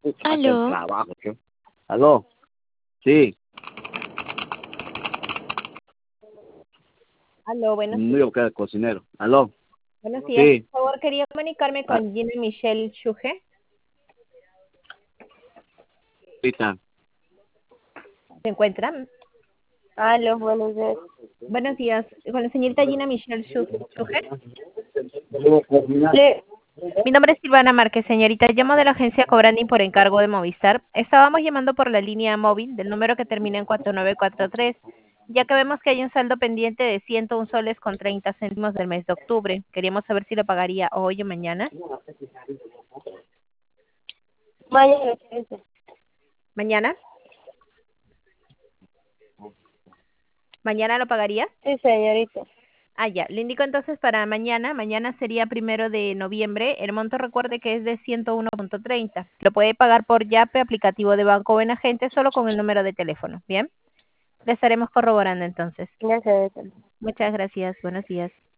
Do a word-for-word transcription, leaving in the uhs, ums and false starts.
Hasta el Aló, trabajo, ¿qué? ¿Aló? Sí, Aló, buenos días. mío que cocinero. ¿Aló? Buenos días. Sí. Por favor, quería comunicarme Ah, con Gina Michelle Schuge. sí, está. ¿Se encuentran? Aló, buenos días. Buenos días. Con la señorita Gina Michelle Schu- Schuge. Sí, Mi nombre es Silvana Márquez, señorita. Llamo de la agencia Cobranding por encargo de Movistar. Estábamos llamando por la línea móvil del número que termina en cuatro nueve cuatro tres, ya que vemos que hay un saldo pendiente de ciento un soles con treinta céntimos del mes de octubre. Queríamos saber si lo pagaría hoy o mañana. mañana quince. ¿Mañana? ¿Mañana lo pagaría? Sí, señorita. Ah, ya. Le indico entonces para mañana. Mañana sería primero de noviembre. El monto recuerde que es de ciento uno punto treinta. Lo puede pagar por Yape, aplicativo de banco o en agente, solo con el número de teléfono. ¿Bien? Le estaremos corroborando entonces. Ya se ve. Muchas gracias. Buenos días.